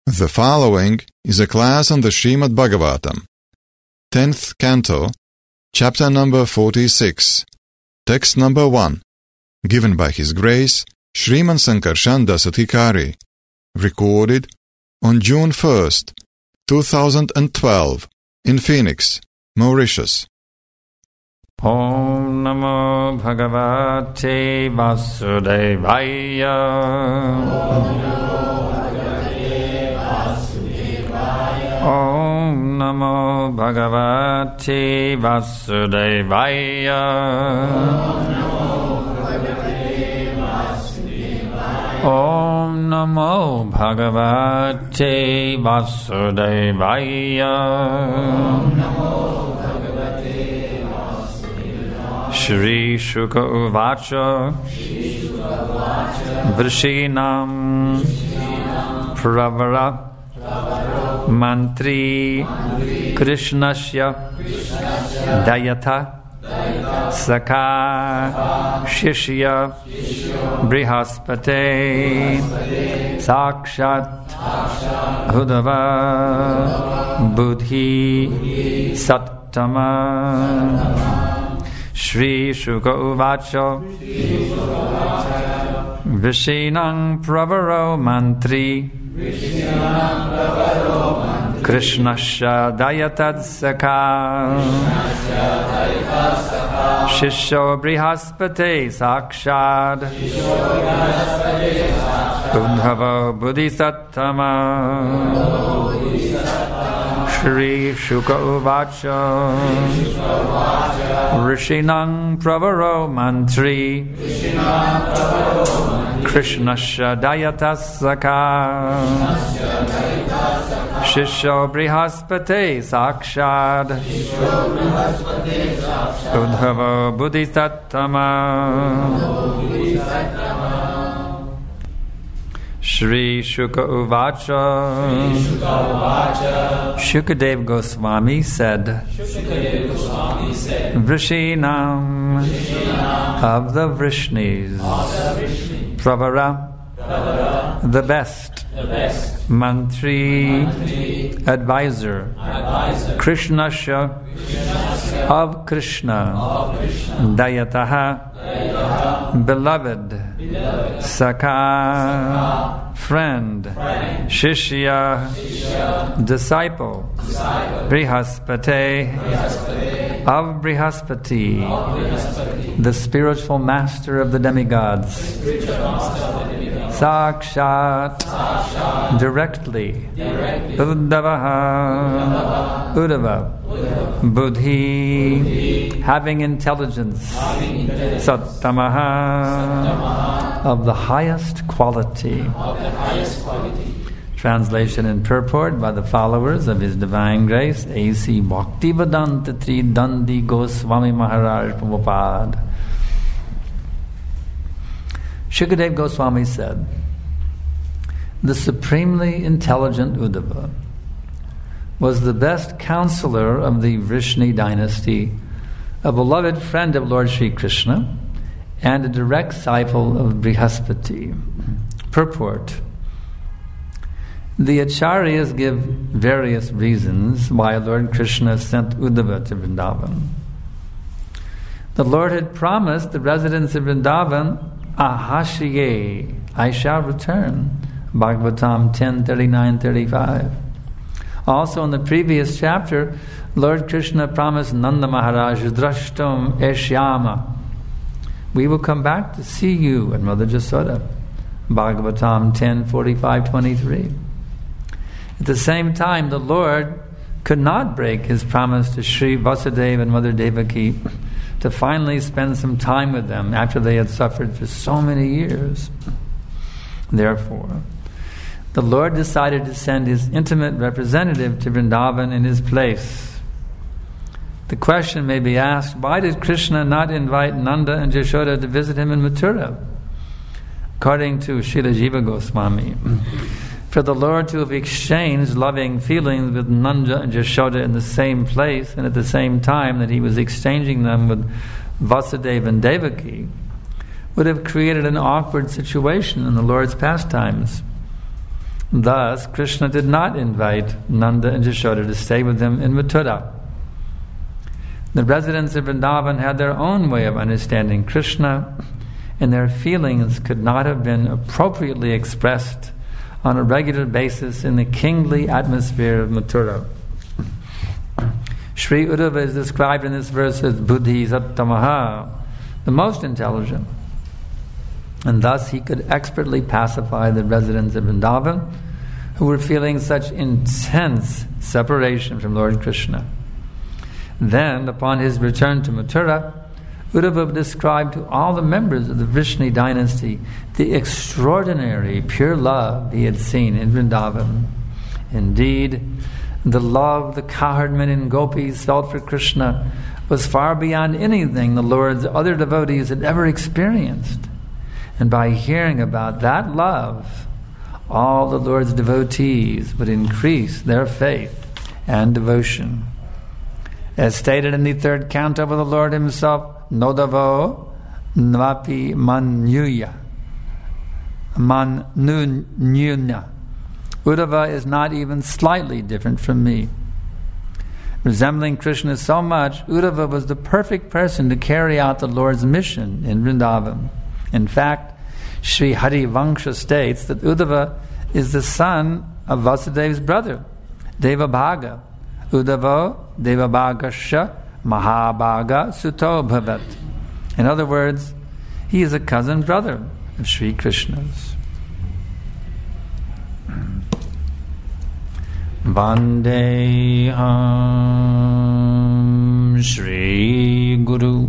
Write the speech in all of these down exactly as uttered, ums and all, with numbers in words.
The following is a class on the Srimad Bhagavatam, tenth Canto, Chapter number forty-six, Text number one, given by His Grace, Shriman Sankarshan Dasathikari, recorded on June first, two thousand twelve, in Phoenix, Mauritius. Om Namo Bhagavate Vasudevaya. Om Namo Bhagavate Vasudevaya. Om Namo Bhagavate Vasudevaya. Shri Shuka Uvacha Vrishinam Pravara Mantri Krishnasya Dayata Saka Shishya Brihaspate Sakshat Hudava Buddhi Sattama. Shri Shuka Uvacha Vishinang Pravaro Mantri Krishnasya Dayatad Saka Shisho Brihaspate Sakshad Udhava Bodhisattama. Shri Shuka Uvacha Rishinang Pravaro Mantri Krishnasya Dayatasaka Shisho Brihaspate Sakshad Udhava Bodhisattama. Shri Shuka Uvacha Shukadev Goswami said, Vrishinam of the Vrishnis, Pravara, the best, Mantri, advisor, Krishnasya, of Krishna, Dayataha, beloved, Saka, friend, Shishya, disciple, Brihaspate, of Brihaspati, the spiritual master of the demigods, Sakshat, directly, Uddavaha, Uddava, Buddhi, having intelligence, Sattamaha, of the highest quality. Translation and purport by the followers of His Divine Grace, A C Bhaktivedanta Tri Dandi Goswami Maharaj Prabhupada. Shukadev Goswami said, the supremely intelligent Uddhava was the best counselor of the Vrishni dynasty, a beloved friend of Lord Sri Krishna, and a direct disciple of Brihaspati. Purport. The Acharyas give various reasons why Lord Krishna sent Uddhava to Vrindavan. The Lord had promised the residents of Vrindavan, Ahashiye, I shall return. Bhagavatam ten thirty-nine thirty-five. Also in the previous chapter, Lord Krishna promised Nanda Maharaj, Drashtum Eshyama, we will come back to see you and Mother Jasoda. Bhagavatam ten forty-five twenty-three. At the same time, the Lord could not break His promise to Sri Vasudeva and Mother Devaki to finally spend some time with them after they had suffered for so many years. Therefore, the Lord decided to send His intimate representative to Vrindavan in His place. The question may be asked, why did Krishna not invite Nanda and Jashoda to visit Him in Mathura? According to Srila Jiva Goswami, for the Lord to have exchanged loving feelings with Nanda and Jashoda in the same place and at the same time that He was exchanging them with Vasudeva and Devaki would have created an awkward situation in the Lord's pastimes. Thus, Krishna did not invite Nanda and Yashoda to stay with him in Mathura. The residents of Vrindavan had their own way of understanding Krishna, and their feelings could not have been appropriately expressed on a regular basis in the kingly atmosphere of Mathura. Sri Uddhava is described in this verse as Buddhi Sattamaha, the most intelligent, and thus he could expertly pacify the residents of Vrindavan who were feeling such intense separation from Lord Krishna. Then, upon his return to Mathura, Uddhava described to all the members of the Vrishni dynasty the extraordinary pure love he had seen in Vrindavan. Indeed, the love the cowherd men and gopis felt for Krishna was far beyond anything the Lord's other devotees had ever experienced. And by hearing about that love, all the Lord's devotees would increase their faith and devotion. As stated in the third canto of the Lord himself, Nodavo Nvapi Manyuya Manunyuna. Uddhava is not even slightly different from me. Resembling Krishna so much, Uddhava was the perfect person to carry out the Lord's mission in Vrindavan. In fact, Sri Hari Vangsha states that Uddhava is the son of Vasudev's brother, Devabhaga. Uddhavo Devabhagasya Mahabhaga Suto Bhavat. In other words, he is a cousin brother of Sri Krishna's. Vandeham Shri Guru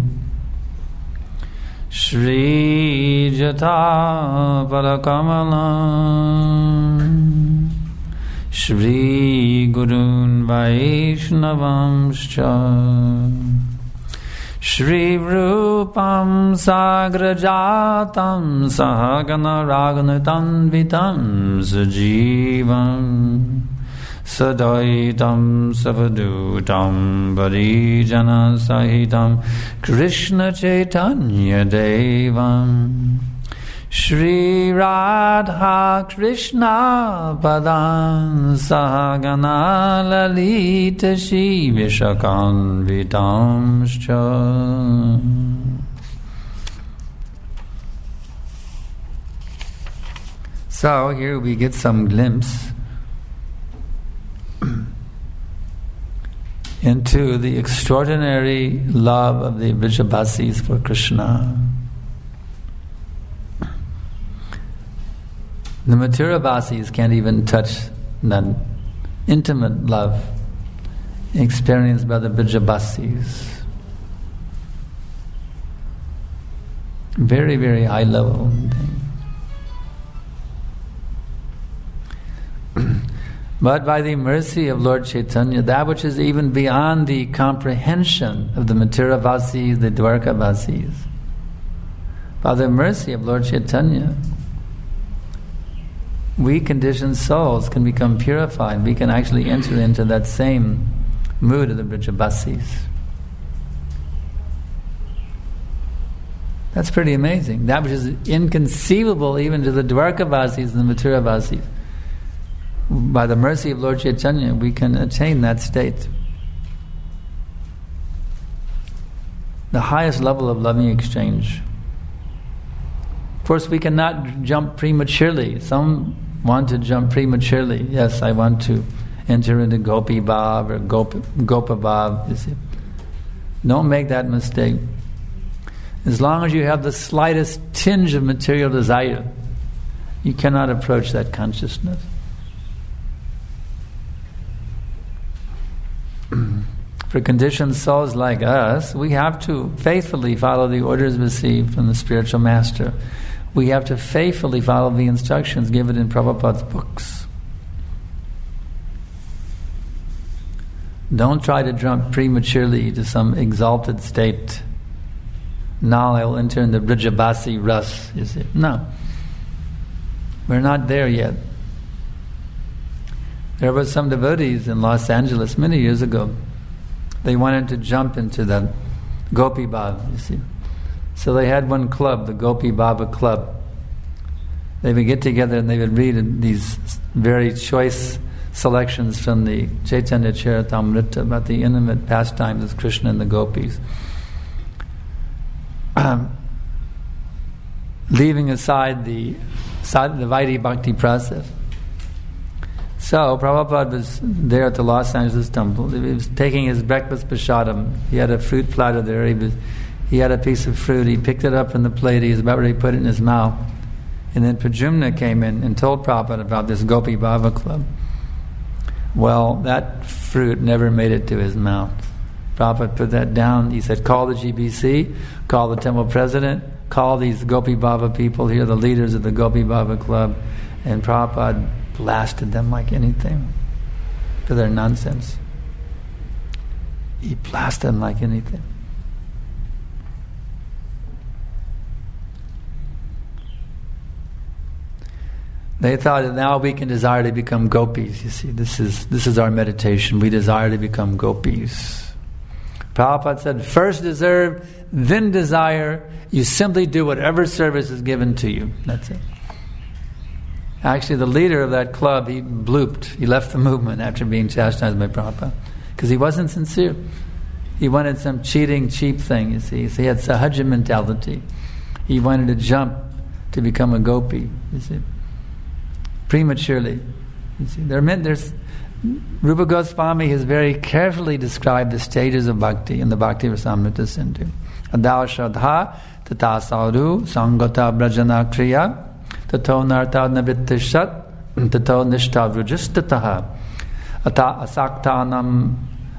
Shri Jata Parakamalam Shri Gurun Vaishnavamscha Shri Rupam Sagrajatam Sahagana Raganatanvitam Sajivam Sadaitam Savadutam Varijana Sahitam Krishna Chaitanya Devam Shri Radha Krishna Padan Sahagana Lalita Shri Vishakanvitamscha. So here we get some glimpse into the extraordinary love of the Vrijabasis for Krishna. The Mathura-basis can't even touch that intimate love experienced by the Vrijabasis. Very, very high level thing. But by the mercy of Lord Chaitanya, that which is even beyond the comprehension of the Mathura-vasis, the Dwarka-vasis, by the mercy of Lord Chaitanya, we conditioned souls can become purified. We can actually enter into that same mood of the Vrijabasis. That's pretty amazing. That which is inconceivable even to the Dwarka-vasis and the Mathura-vasis. By the mercy of Lord Chaitanya, we can attain that state. The highest level of loving exchange. Of course, we cannot jump prematurely. Some want to jump prematurely. Yes, I want to enter into Gopi Bhav or Gop, Gopa Bhav. You see. Don't make that mistake. As long as you have the slightest tinge of material desire, you cannot approach that consciousness. For conditioned souls like us, we have to faithfully follow the orders received from the spiritual master. We have to faithfully follow the instructions given in Prabhupada's books. Don't try to jump prematurely to some exalted state. Now I will enter in the Vrijabasi Ras, you see. No. We're not there yet. There were some devotees in Los Angeles many years ago. They wanted to jump into the Gopi Bhav, you see. So they had one club, the Gopi Bhava Club. they would get together and they would read these very choice selections from the Chaitanya Charitamrita about the intimate pastimes of Krishna and the gopis. Um, leaving aside the, the Vaidhi Bhakti process. So Prabhupada was there at the Los Angeles temple. He was taking his breakfast prasadam. He had a fruit platter there. He was, he had a piece of fruit. He picked it up from the plate. He was about ready to put it in his mouth. And then Pradyumna came in and told Prabhupada about this Gopi Bhava Club. Well, that fruit never made it to his mouth. Prabhupada put that down. He said, call the G B C, call the temple president, call these Gopi Bhava people here, the leaders of the Gopi Bhava Club. And Prabhupada blasted them like anything for their nonsense. He blasted them like anything. They thought that now we can desire to become gopis. You see, this is this is our meditation. We desire to become gopis. Prabhupada said, first deserve, then desire. You simply do whatever service is given to you. That's it. Actually, the leader of that club, he blooped. He left the movement after being chastised by Prabhupada because he wasn't sincere. He wanted some cheating, cheap thing, you see. So he had sahaja mentality. He wanted to jump to become a gopi, you see. Prematurely. You see, there meant there's Rupa Goswami has very carefully described the stages of bhakti in the Bhakti Rasamrita Sindhu. Adao Shraddha, Tata Sadhu, Sangata Brajana Kriya, Tato Narta Navittishat, Tato Nishta Vrujistataha, Ata Asaktanam,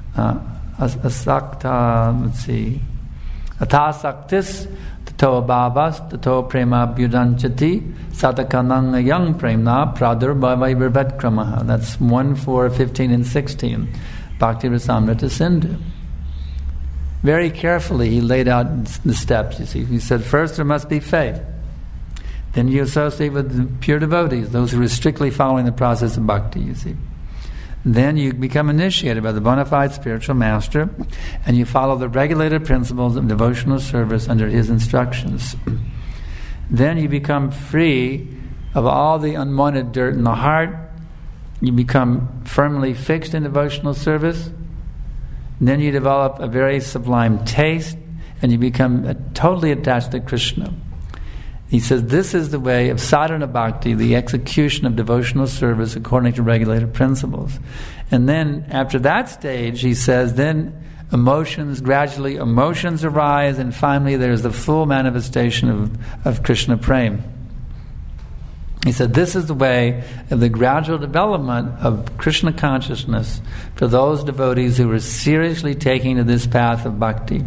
Asakta, let's see, Ata Saktis, Tato Bhavas, Tato Prema Bhudanchati, Satakanang Yang Premna, Pradur Bhavai Virvatkramaha. That's one, four, fifteen, and sixteen. Bhakti Rasamrita Sindhu. Very carefully he laid out the steps, you see. He said, first there must be faith. Then you associate with the pure devotees, those who are strictly following the process of bhakti, you see. Then you become initiated by the bona fide spiritual master, and you follow the regulated principles of devotional service under his instructions. Then you become free of all the unwanted dirt in the heart. You become firmly fixed in devotional service. Then you develop a very sublime taste, and you become uh, totally attached to Krishna. He says this is the way of sadhana bhakti, the execution of devotional service according to regulated principles. And then after that stage, he says, then emotions, gradually emotions arise, and finally there's the full manifestation of, of Krishna Prem. He said this is the way of the gradual development of Krishna consciousness for those devotees who are seriously taking to this path of bhakti.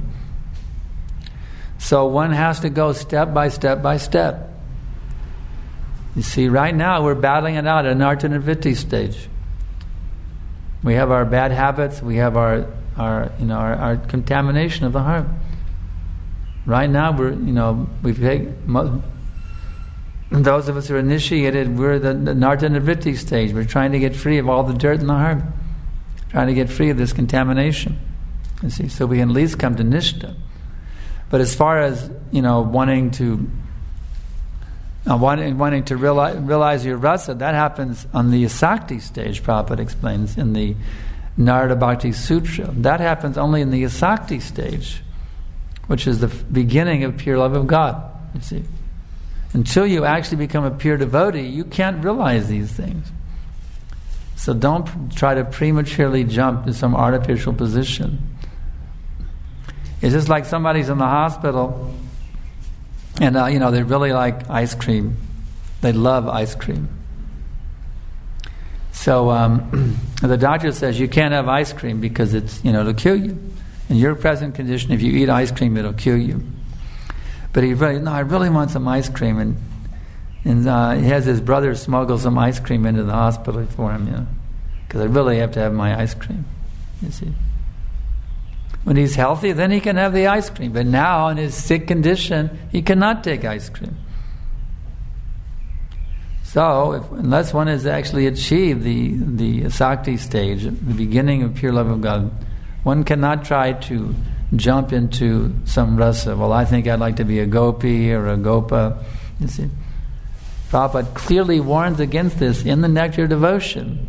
So one has to go step by step by step. You see, right now we're battling it out at an Nartanavritti stage. We have our bad habits, we have our, our you know, our, our contamination of the heart. Right now we're, you know, we've taken, those of us who are initiated, we're the, the Nartanavritti stage. We're trying to get free of all the dirt in the heart. Trying to get free of this contamination. You see, so we can at least come to Nishta. But as far as, you know, wanting to uh, wanting, wanting to realize, realize your rasa, that happens on the Asakti stage, Prabhupada explains in the Narada Bhakti Sutra. That happens only in the Asakti stage, which is the f- beginning of pure love of God, you see. Until you actually become a pure devotee, you can't realize these things. So don't pr- try to prematurely jump to some artificial position. It's just like somebody's in the hospital and, uh, you know, they really like ice cream. They love ice cream. So um, the doctor says you can't have ice cream because it's, you know, it'll kill you. In your present condition, if you eat ice cream, it'll kill you. But he really, no, I really want some ice cream. And, and uh, he has his brother smuggle some ice cream into the hospital for him, you know, because I really have to have my ice cream, you see. When he's healthy, then he can have the ice cream. But now, in his sick condition, he cannot take ice cream. So, if, unless one has actually achieved the, the Asakti stage, the beginning of pure love of God, one cannot try to jump into some rasa. Well, I think I'd like to be a gopi or a gopa. You see, Prabhupada clearly warns against this in the Nectar Devotion.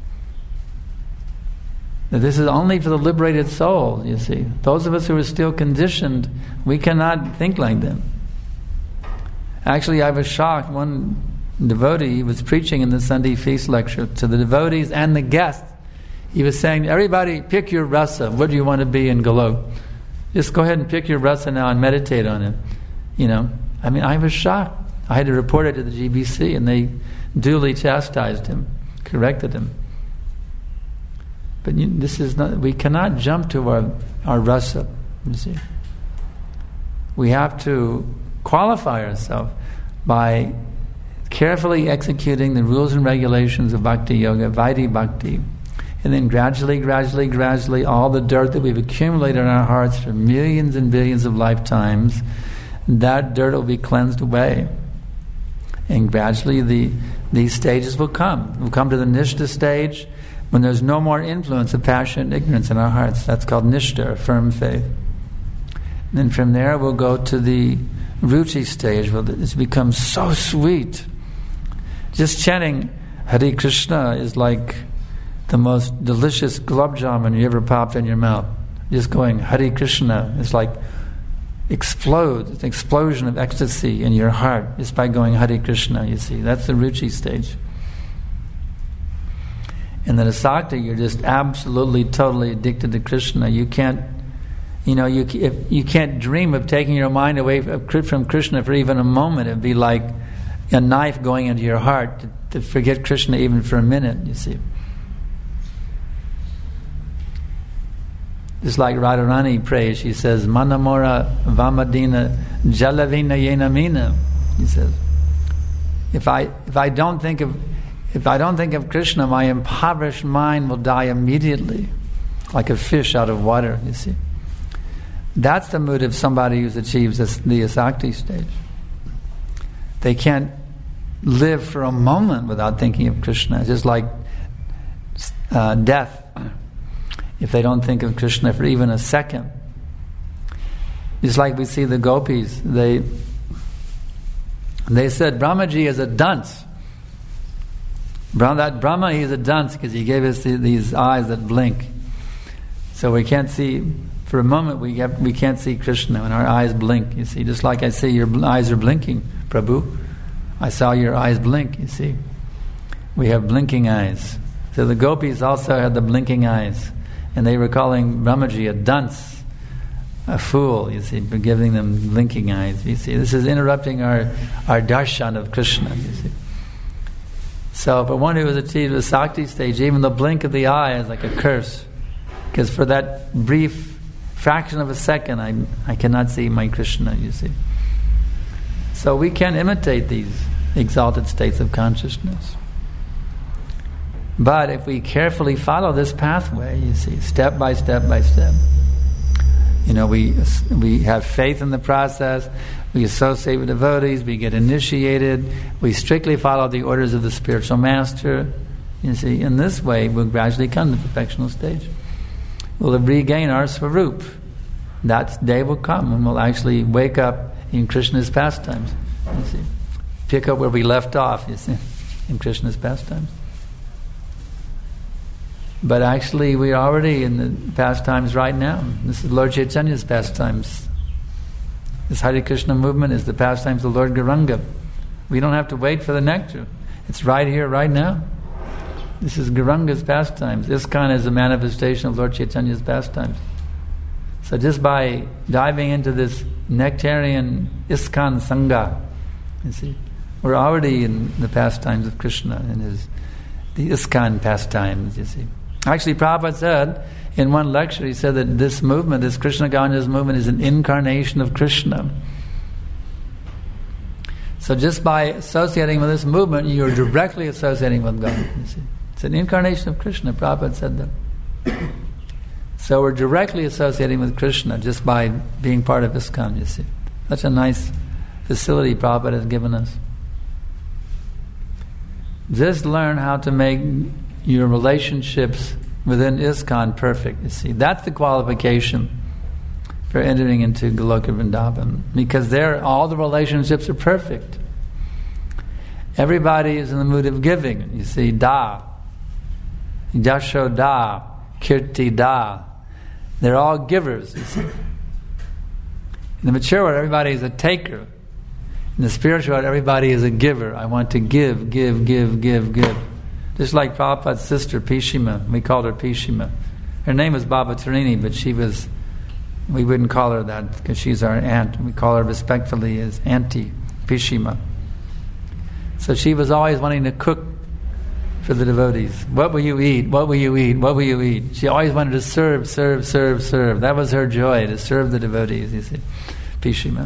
That this is only for the liberated soul, you see. Those of us who are still conditioned, we cannot think like them. Actually, I was shocked. One devotee, he was preaching in the Sunday feast lecture to the devotees and the guests. He was saying, everybody pick your rasa. What do you want to be in Golok? Just go ahead and pick your rasa now and meditate on it. You know, I mean, I was shocked. I had to report it to the G B C, and they duly chastised him, corrected him. But you, this is not. We cannot jump to our our rasa. You see, we have to qualify ourselves by carefully executing the rules and regulations of Bhakti Yoga, Vaidhi Bhakti, and then gradually, gradually, gradually, all the dirt that we've accumulated in our hearts for millions and billions of lifetimes, that dirt will be cleansed away. And gradually the these stages will come. We'll come to the Nishta stage when there's no more influence of passion and ignorance in our hearts. That's called Nishta, firm faith. And then from there we'll go to the Ruchi stage where it's become so sweet. Just chanting Hare Krishna is like the most delicious gulab jamun you ever popped in your mouth. Just going Hare Krishna is like explodes. It's an explosion of ecstasy in your heart just by going Hare Krishna, you see. That's the Ruchi stage. And then Asakti, you're just absolutely, totally addicted to Krishna. You can't, you know, you if, you can't dream of taking your mind away from Krishna for even a moment. It'd be like a knife going into your heart to, to forget Krishna even for a minute, you see. Just like Radharani prays, she says, Manamora Vamadina Jalavina Yenamina. He says, if I if I don't think of if I don't think of Krishna, my impoverished mind will die immediately, like a fish out of water, you see. That's the mood of somebody who achieves this, the Asakti stage. They can't live for a moment without thinking of Krishna. It's just like uh, death. If they don't think of Krishna for even a second. Just like we see the gopis, they they said Brahmaji is a dunce. That Brahma, he is a dunce because he gave us the, these eyes that blink. So we can't see, for a moment we have, we can't see Krishna when our eyes blink, you see. Just like I see your eyes are blinking, Prabhu. I saw your eyes blink, you see. We have blinking eyes. So the gopis also had the blinking eyes. And they were calling Brahmaji a dunce, a fool, you see, for giving them blinking eyes, you see. This is interrupting our, our darshan of Krishna, you see. So for one who has achieved the Sakti stage, even the blink of the eye is like a curse. Because for that brief fraction of a second, I, I cannot see my Krishna, you see. So we can imitate these exalted states of consciousness. But if we carefully follow this pathway, you see, step by step by step, you know, we we have faith in the process, we associate with devotees, we get initiated, we strictly follow the orders of the spiritual master, you see, in this way we'll gradually come to the perfectional stage. We'll regain our Swarup. That day will come when we'll actually wake up in Krishna's pastimes, you see. Pick up where we left off, you see, in Krishna's pastimes. But actually, we're already in the pastimes right now. This is Lord Chaitanya's pastimes. This Hare Krishna movement is the pastimes of Lord Gauranga. We don't have to wait for the nectar. It's right here, right now. This is Gauranga's pastimes. ISKCON is a manifestation of Lord Chaitanya's pastimes. So just by diving into this nectarian ISKCON Sangha, you see, we're already in the pastimes of Krishna, in his the ISKCON pastimes, you see. Actually, Prabhupada said in one lecture, he said that this movement, this Krishna Consciousness movement, is an incarnation of Krishna. So just by associating with this movement, you're directly associating with God. You see, it's an incarnation of Krishna. Prabhupada said that. So we're directly associating with Krishna just by being part of ISKCON. You see, such a nice facility Prabhupada has given us. Just learn how to make your relationships within ISKCON perfect, you see. That's the qualification for entering into Goloka Vrindavan. Because there, all the relationships are perfect. Everybody is in the mood of giving. You see, da, Jasho da, Kirti da. They're all givers, you see. In the mature world, everybody is a taker. In the spiritual world, everybody is a giver. I want to give, give, give, give, give. Just like Prabhupada's sister, Pishima. We called her Pishima. Her name was Baba Tarini, but she was, we wouldn't call her that because she's our aunt. We call her respectfully as Auntie Pishima. So she was always wanting to cook for the devotees. What will you eat? What will you eat? What will you eat? She always wanted to serve, serve, serve, serve. That was her joy, to serve the devotees, you see. Pishima.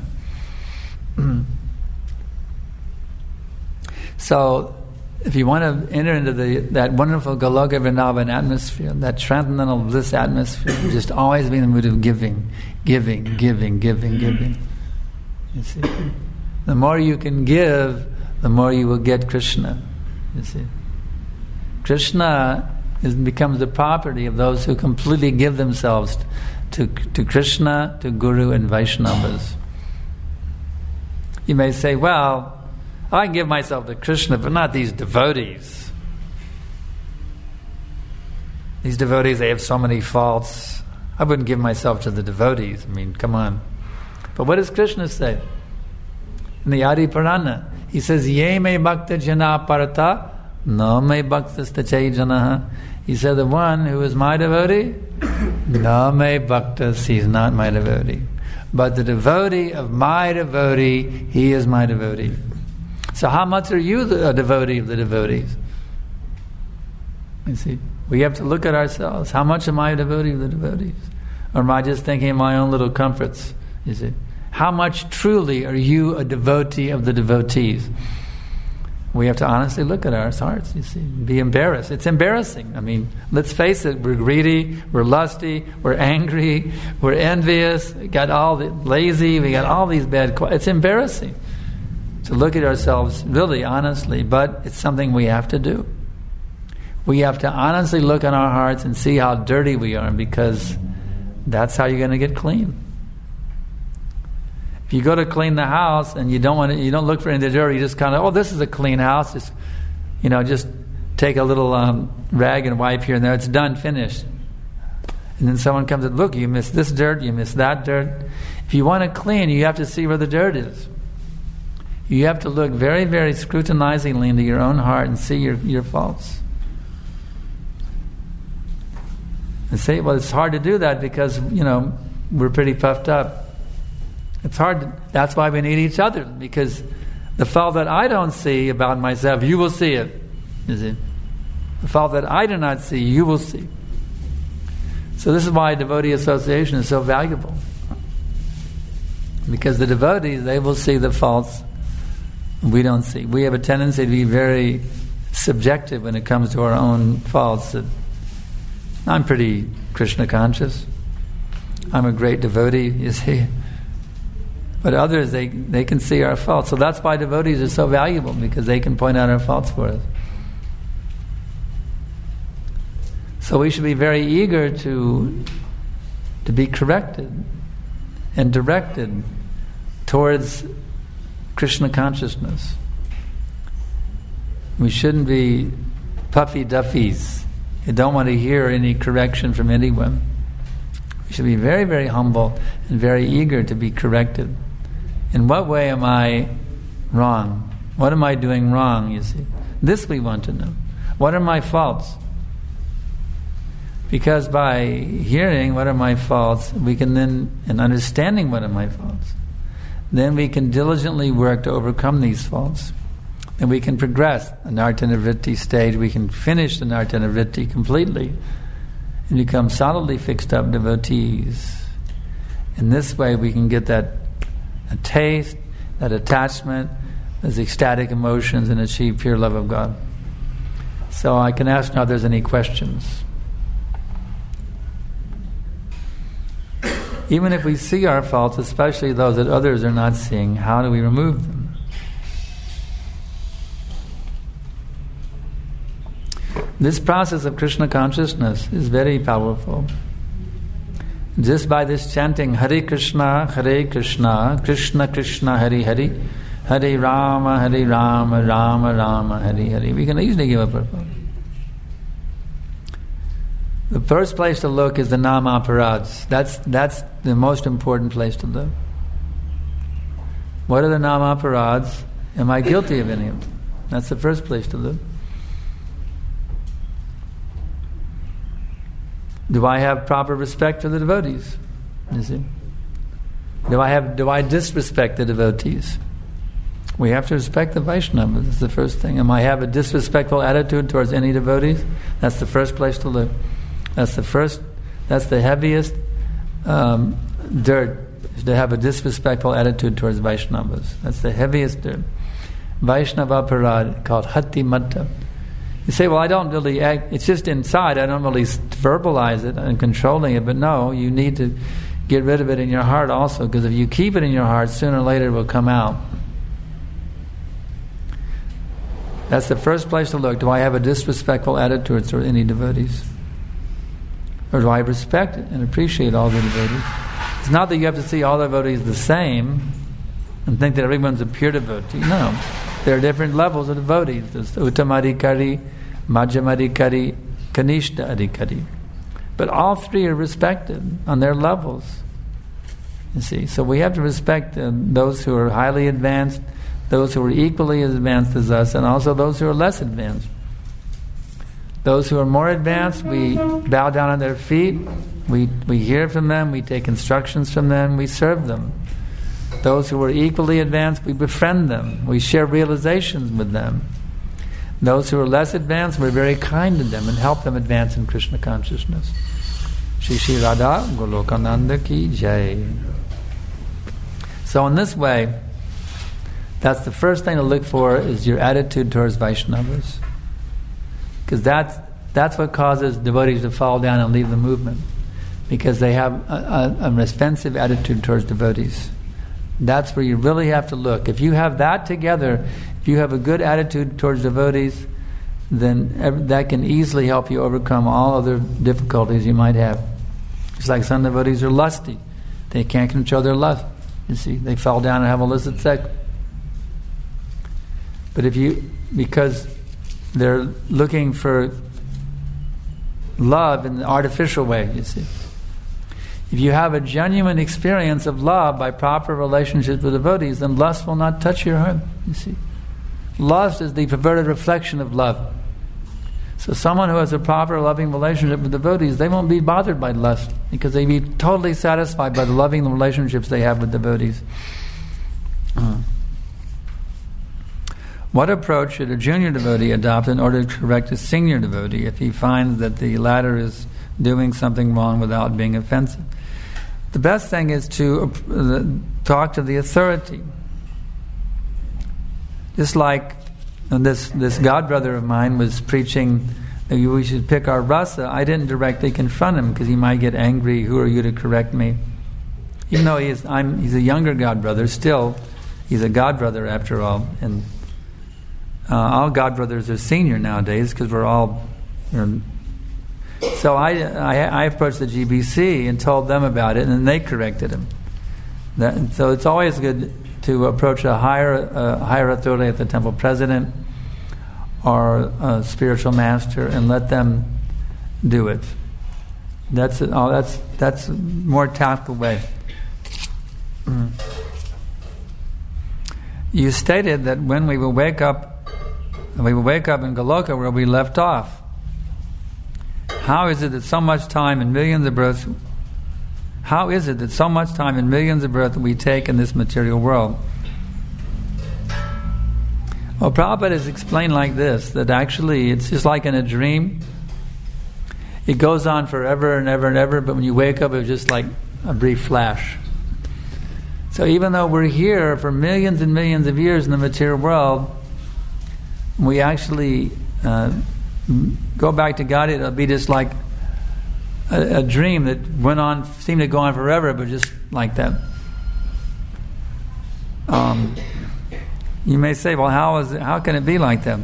So, if you want to enter into the that wonderful Goloka Vrindavan atmosphere, that transcendental bliss atmosphere, just always be in the mood of giving, giving, giving, giving, giving. You see, the more you can give, the more you will get Krishna. You see, Krishna is, becomes the property of those who completely give themselves to to Krishna, to Guru, and Vaishnavas. You may say, well, I can give myself to Krishna, but not these devotees. These devotees, they have so many faults. I wouldn't give myself to the devotees. I mean, come on. But what does Krishna say? In the Adi Purana, he says, Ye me bhakta jana parata, no me bhakta chay janaha. He said, the one who is my devotee, no me bhaktas, he's not my devotee. But the devotee of my devotee, he is my devotee. So how much are you the, a devotee of the devotees? You see, we have to look at ourselves. How much am I a devotee of the devotees? Or am I just thinking of my own little comforts? You see, how much truly are you a devotee of the devotees? We have to honestly look at our hearts, you see, be embarrassed. It's embarrassing. I mean, let's face it, we're greedy, we're lusty, we're angry, we're envious, we got all the lazy, we got all these bad qualities. It's embarrassing to look at ourselves really honestly, but it's something we have to do. We have to honestly look in our hearts and see how dirty we are, because that's how you're going to get clean. If you go to clean the house and you don't want to, you don't look for any dirt, you just kind of, oh, this is a clean house. Just, you know, just take a little um, rag and wipe here and there. It's done, finished. And then someone comes and look, you missed this dirt, you missed that dirt. If you want to clean, you have to see where the dirt is. You have to look very, very scrutinizingly into your own heart and see your, your faults. And say, well, it's hard to do that because, you know, we're pretty puffed up. It's hard to, that's why we need each other, because the fault that I don't see about myself, you will see it. Is it? The fault that I do not see, you will see. So this is why devotee association is so valuable. Because the devotees, they will see the faults we don't see. We have a tendency to be very subjective when it comes to our own faults. That I'm pretty Krishna conscious. I'm a great devotee, you see. But others, they, they can see our faults. So that's why devotees are so valuable, because they can point out our faults for us. So we should be very eager to, to be corrected and directed towards Krishna consciousness. We shouldn't be puffy duffies. You don't want to hear any correction from anyone. We should be very, very humble and very eager to be corrected. In what way am I wrong? What am I doing wrong, you see? This we want to know. What are my faults? Because by hearing what are my faults, we can then, and understanding what are my faults, then we can diligently work to overcome these faults. And we can progress the Nartana Vritti stage. We can finish the Nartana Vritti completely and become solidly fixed up devotees. In this way we can get that a taste, that attachment, those ecstatic emotions, and achieve pure love of God. So I can ask now if there's any questions. Even if we see our faults, especially those that others are not seeing, how do we remove them? This process of Krishna consciousness is very powerful. Just by this chanting Hare Krishna, Hare Krishna, Krishna Krishna, Hare Hare, Hare Rama, Hare Rama, Rama Rama, Hare Hare. We can easily give up our phone. The first place to look is the nama aparads. That's that's the most important place to look. What are the nama aparads? Am I guilty of any of them? That's the first place to look. Do I have proper respect for the devotees? You see? Do I have do I disrespect the devotees? We have to respect the Vaishnavas. That's the first thing. Am I have a disrespectful attitude towards any devotees? That's the first place to look. That's the first. That's the heaviest um, dirt. Is to have a disrespectful attitude towards Vaishnavas. That's the heaviest dirt. Vaishnava parad, called hati matta. You say, well, I don't really act. It's just inside. I don't really verbalize it and controlling it. But no, you need to get rid of it in your heart also, because if you keep it in your heart, sooner or later it will come out. That's the first place to look. Do I have a disrespectful attitude toward any devotees? Or do I respect and appreciate all the devotees? It's not that you have to see all the devotees the same and think that everyone's a pure devotee. No. There are different levels of devotees. There's Uttamadikari, Madhyamadikari, Kanishta Adhikari. But all three are respected on their levels. You see, so we have to respect uh, those who are highly advanced, those who are equally as advanced as us, and also those who are less advanced. Those who are more advanced, we bow down at their feet, we, we hear from them, we take instructions from them, we serve them. Those who are equally advanced, we befriend them, we share realizations with them. Those who are less advanced, we're very kind to them and help them advance in Krishna consciousness. Shri Shri Radha Golokananda Ki Jai. So in this way, that's the first thing to look for, is your attitude towards Vaishnavas. Because that's, that's what causes devotees to fall down and leave the movement. Because they have a, a, an offensive attitude towards devotees. That's where you really have to look. If you have that together, if you have a good attitude towards devotees, then every, that can easily help you overcome all other difficulties you might have. It's like some devotees are lusty. They can't control their lust. You see, they fall down and have illicit sex. But if you, because they're looking for love in an artificial way, you see. If you have a genuine experience of love by proper relationships with devotees, then lust will not touch your heart, you see. Lust is the perverted reflection of love. So someone who has a proper loving relationship with devotees, they won't be bothered by lust, because they be totally satisfied by the loving relationships they have with devotees. Uh. What approach should a junior devotee adopt in order to correct a senior devotee if he finds that the latter is doing something wrong without being offensive? The best thing is to uh, talk to the authority. Just like this this godbrother of mine was preaching that we should pick our rasa, I didn't directly confront him because he might get angry. Who are you to correct me? Even though he is, I'm, he's a younger godbrother, still he's a godbrother after all. And uh, all godbrothers are senior nowadays because we're all... You know, so I, I I approached the G B C and told them about it, and then they corrected him. That, so it's always good to approach a higher uh, higher authority at the temple president or a spiritual master and let them do it. That's oh, that's that's a more tactful way. Mm. You stated that when we will wake up, we will wake up in Goloka where we left off. How is it that so much time and millions of births How is it that so much time and millions of births we take in this material world? Well, Prabhupada has explained like this, that actually it's just like in a dream. It goes on forever and ever and ever, but when you wake up, it's just like a brief flash. So even though we're here for millions and millions of years in the material world, we actually uh, go back to God, it'll be just like a, a dream that went on, seemed to go on forever, but just like that. Um, you may say, well, how is it, how can it be like that?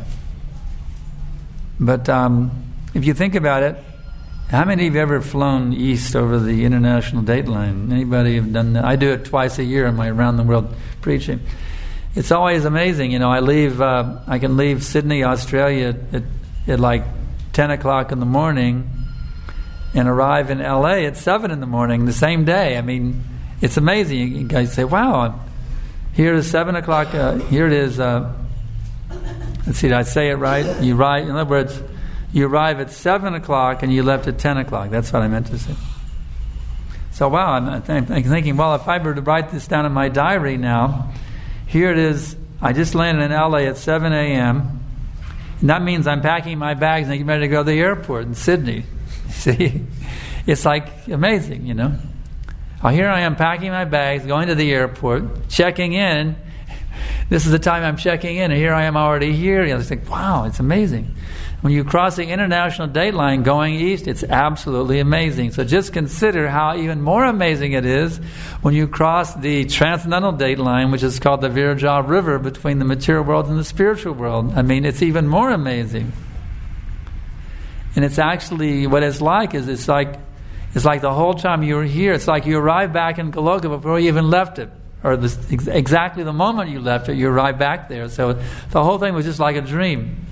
But um, if you think about it, how many of you have ever flown east over the international date line? Anybody have done that? I do it twice a year in my around the world preaching. it's always amazing. You know, I leave. Uh, I can leave Sydney, Australia, at, at like ten o'clock in the morning, and arrive in L A at seven in the morning the same day. I mean, it's amazing. You guys say, "Wow, here is seven o'clock. Uh, here it is." Uh, let's see, did I say it right? You arrive. In other words, you arrive at seven o'clock and you left at ten o'clock. That's what I meant to say. So, wow, I'm, I'm thinking, well, if I were to write this down in my diary now. Here it is. I just landed in L A at seven a.m. And that means I'm packing my bags and getting ready to go to the airport in Sydney. See? It's like amazing, you know. Well, here I am packing my bags, going to the airport, checking in. This is the time I'm checking in, and here I am already here. You know, it's like, wow, it's amazing. When you cross the international date line going east, it's absolutely amazing. So just consider how even more amazing it is when you cross the transcendental date line, which is called the Viraja River, between the material world and the spiritual world. I mean, it's even more amazing. And it's actually, what it's like is it's like it's like the whole time you were here, it's like you arrived back in Goloka before you even left it. Or this, ex- exactly the moment you left it, you arrived back there. So the whole thing was just like a dream.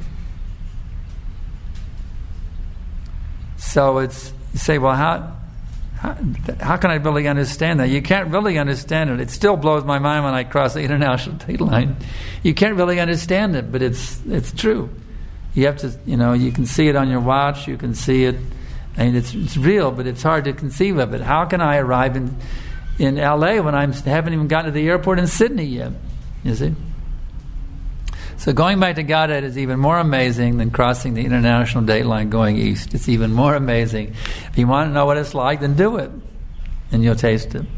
So it's, you say, well, how, how how can I really understand that? You can't really understand it. It still blows my mind when I cross the international date line. You can't really understand it, but it's it's true. You have to, you know, you can see it on your watch. You can see it. I mean, it's it's real, but it's hard to conceive of it. How can I arrive in in L A when I haven't even gotten to the airport in Sydney yet? You see. So going back to Godhead is even more amazing than crossing the international date line going east. It's even more amazing. If you want to know what it's like, then do it, and you'll taste it.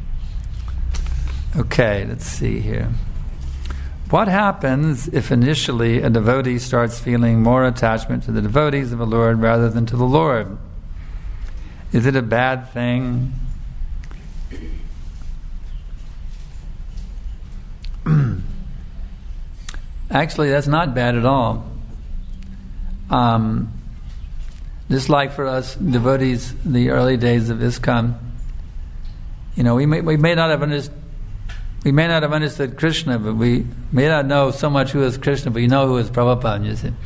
Okay, let's see here. What happens if initially a devotee starts feeling more attachment to the devotees of the Lord rather than to the Lord? Is it a bad thing? Actually, that's not bad at all. Um, just like for us devotees, the early days of ISKCON, you know, we may we may not have understood we may not have understood Krishna, but we may not know so much who is Krishna, but you know who is Prabhupada. You see,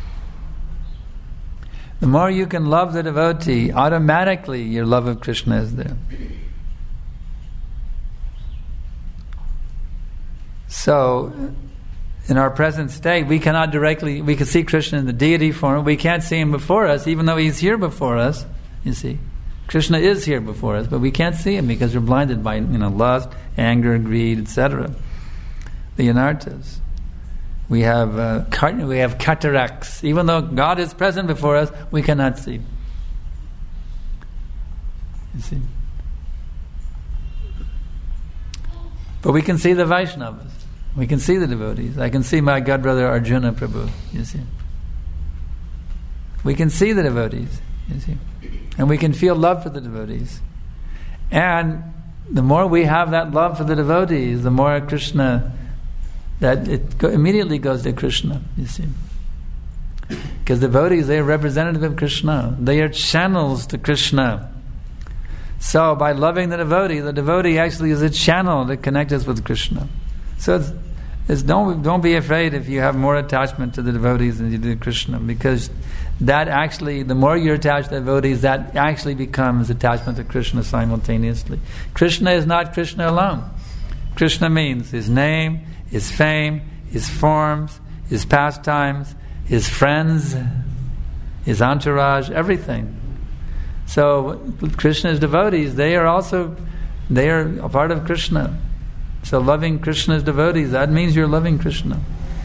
the more you can love the devotee, automatically your love of Krishna is there. So, in our present state, we cannot directly, we can see Krishna in the deity form, we can't see him before us, even though he's here before us, you see. Krishna is here before us, but we can't see him because we're blinded by, you know, lust, anger, greed, et cetera. The anarthas. We have uh, we have cataracts. Even though God is present before us, we cannot see. You see. But we can see the Vaishnavas. We can see the devotees. I can see my godbrother Arjuna Prabhu, you see. We can see the devotees, you see. And we can feel love for the devotees. And the more we have that love for the devotees, the more Krishna, that it go, immediately goes to Krishna, you see. Because devotees, they are representative of Krishna. They are channels to Krishna. So by loving the devotee, the devotee actually is a channel to connect us with Krishna. So it's, it's don't don't be afraid if you have more attachment to the devotees than you do to Krishna, because that actually, the more you're attached to devotees, that actually becomes attachment to Krishna simultaneously. Krishna is not Krishna alone. Krishna means his name, his fame, his forms, his pastimes, his friends, his entourage, everything. So Krishna's devotees, they are also, they are a part of Krishna. So loving Krishna's devotees, that means you're loving Krishna.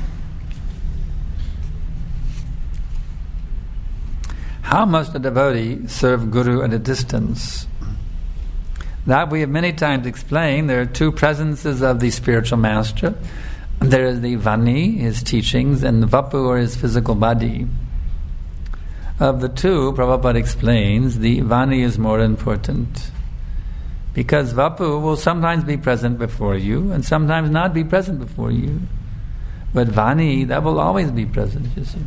How must a devotee serve Guru at a distance? That we have many times explained. There are two presences of the spiritual master. There is the Vani, his teachings, and the Vapu, or his physical body. Of the two, Prabhupada explains, the Vani is more important. Because Vapu will sometimes be present before you and sometimes not be present before you. But Vani, that will always be present, you see.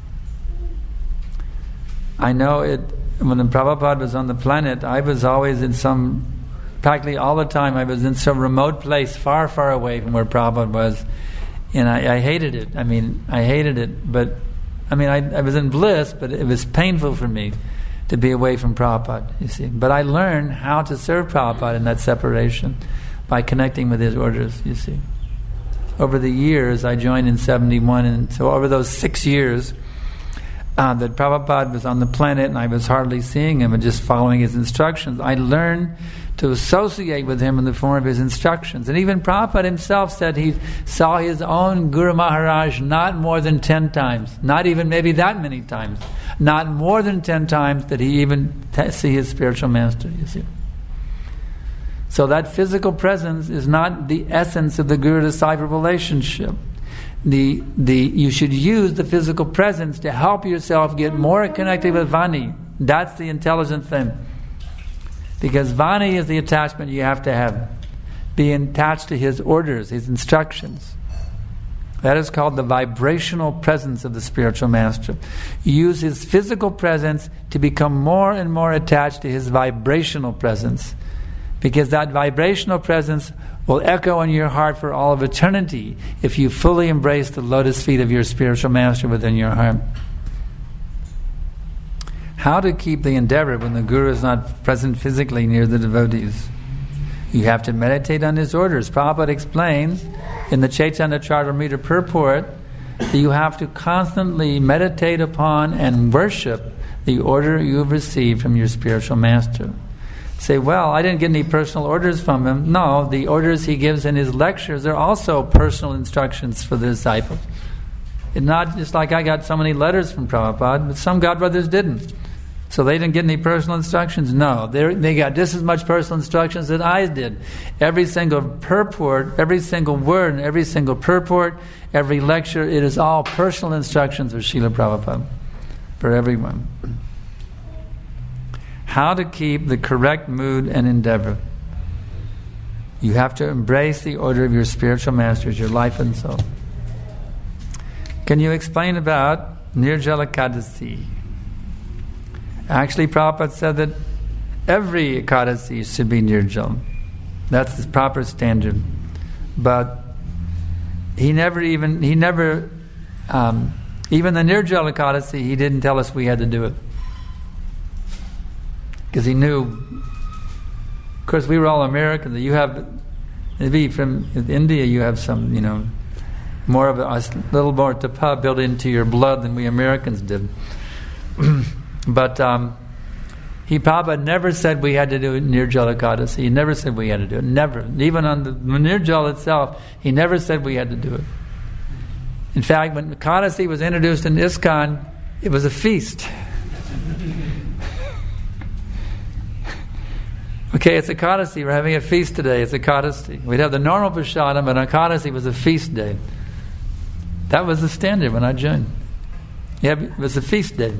I know it, when Prabhupada was on the planet, I was always in some, practically all the time, I was in some remote place far, far away from where Prabhupada was. And I, I hated it. I mean, I hated it. But, I mean, I, I was in bliss, but it was painful for me to be away from Prabhupada, you see. But I learned how to serve Prabhupada in that separation by connecting with his orders, you see. Over the years, I joined in seventy-one, and so over those six years uh, that Prabhupada was on the planet and I was hardly seeing him and just following his instructions, I learned to associate with him in the form of his instructions. And even Prabhupada himself said he saw his own Guru Maharaj not more than ten times, not even maybe that many times, not more than ten times did he even t- see his spiritual master, you see. So that physical presence is not the essence of the guru-disciple relationship. The the you should use the physical presence to help yourself get more connected with Vani. That's the intelligent thing. Because Vani is the attachment you have to have. Be attached to his orders, his instructions. That is called the vibrational presence of the spiritual master. Use his physical presence to become more and more attached to his vibrational presence. Because that vibrational presence will echo in your heart for all of eternity if you fully embrace the lotus feet of your spiritual master within your heart. How to keep the endeavor when the Guru is not present physically near the devotees? You have to meditate on his orders. Prabhupada explains in the Chaitanya Charitamrita purport that you have to constantly meditate upon and worship the order you have received from your spiritual master. Say, well, I didn't get any personal orders from him. No, the orders he gives in his lectures are also personal instructions for the disciples. It's not just like I got so many letters from Prabhupada, but some godbrothers didn't. So they didn't get any personal instructions? No, they they got just as much personal instructions that I did. Every single purport, every single word, and every single purport, every lecture, it is all personal instructions of Srila Prabhupada for everyone. How to keep the correct mood and endeavor. You have to embrace the order of your spiritual masters, your life and soul. Can you explain about Nirjala Ekadasi? Actually, Prabhupada said that every Ekadasi should be Nirjal. That's the proper standard. But he never even, he never, um, even the Nirjala Ekadasi, he didn't tell us we had to do it. Because he knew, of course, we were all Americans. You have, maybe from India, you have some, you know, more of a, a little more tapa built into your blood than we Americans did. But um, he, Prabhupada never said we had to do Nirjala Ekadasi. He never said we had to do it. Never. Even on the Nirjala itself, he never said we had to do it. In fact, when Ekadasi was introduced in ISKCON, it was a feast. Okay, it's Ekadasi. We're having a feast today. It's Ekadasi. We'd have the normal Prasadam, but Ekadasi was a feast day. That was the standard when I joined. Yeah, it was a feast day.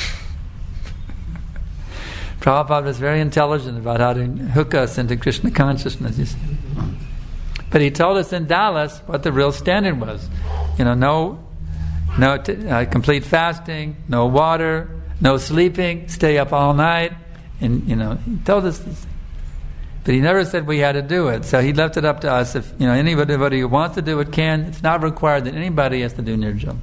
Prabhupada was very intelligent about how to hook us into Krishna consciousness, you see. But he told us in Dallas what the real standard was. You know, no, no t- uh, complete fasting, no water, no sleeping, stay up all night. And, you know, he told us this. But he never said we had to do it. So he left it up to us. If, you know, anybody who wants to do it can. It's not required that anybody has to do Nirjal.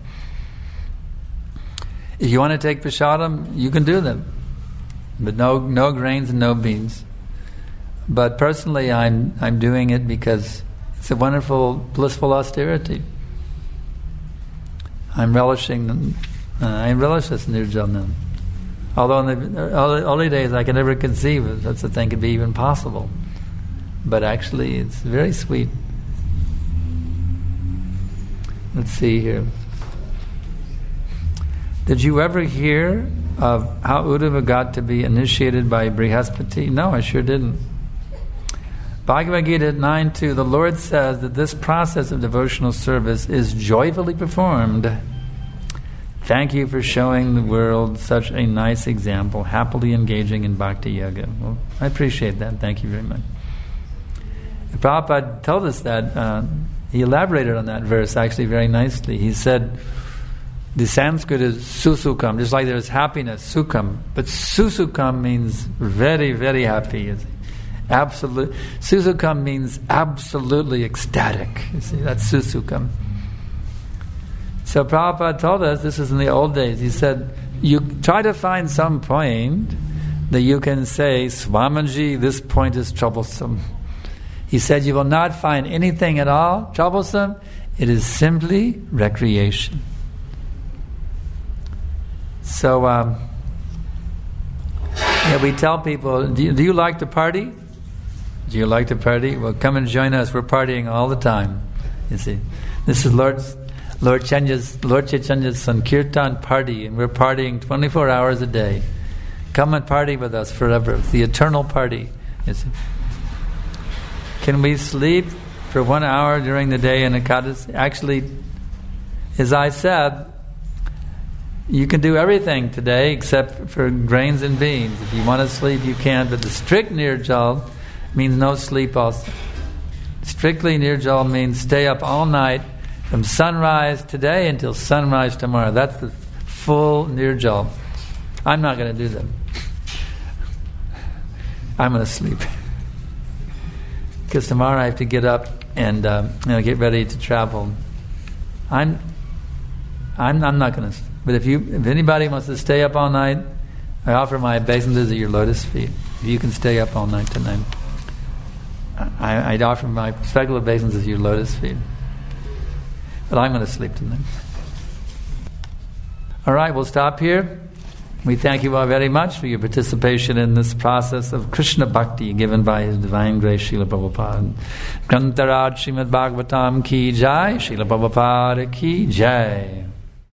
If you want to take Prasadam, you can do them. But no no grains and no beans. But personally, I'm I'm doing it because it's a wonderful, blissful austerity. I'm relishing, uh, I relish this Nirjal now. Although in the early days I could never conceive of such a thing could be even possible. But actually it's very sweet. Let's see here. Did you ever hear of how Uddhava got to be initiated by Brihaspati? No, I sure didn't. Bhagavad Gita nine two, the Lord says that this process of devotional service is joyfully performed. Thank you for showing the world such a nice example, happily engaging in Bhakti Yoga. Well, I appreciate that. Thank you very much. And Prabhupada told us that, uh, he elaborated on that verse actually very nicely. He said, the Sanskrit is susukam, just like there's happiness, sukham. But susukam means very, very happy. Absolute. Susukam means absolutely ecstatic. You see, that's susukam. So Prabhupada told us, this is in the old days, he said, you try to find some point that you can say, Swamiji, this point is troublesome. He said, you will not find anything at all troublesome. It is simply recreation. So, um, yeah, we tell people, do you, do you like to party? Do you like to party? Well, come and join us. We're partying all the time. You see, this is Lord Lord Chaitanya's Lord Chaitanya's Sankirtan party, and we're partying twenty-four hours a day. Come and party with us forever. It's the eternal party. You see. Can we sleep for one hour during the day in Ekadasi? Actually, as I said, you can do everything today except for grains and beans. If you want to sleep, you can. But the strict Nirjal means no sleep also. Strictly Nirjal means stay up all night from sunrise today until sunrise tomorrow. That's the full Nirjal. I'm not going to do that. I'm going to sleep. Because tomorrow I have to get up and um, you know, get ready to travel. I'm I'm, I'm not going to. But if you, if anybody wants to stay up all night, I offer my obeisances at your lotus feet. If you can stay up all night tonight, I, I'd offer my special obeisances at your lotus feet. But I'm going to sleep tonight. All right, we'll stop here. We thank you all very much for your participation in this process of Krishna Bhakti given by His Divine Grace, Srila Prabhupada. Grantaraj Srimad Bhagavatam ki jai, Srila Prabhupada ki jai.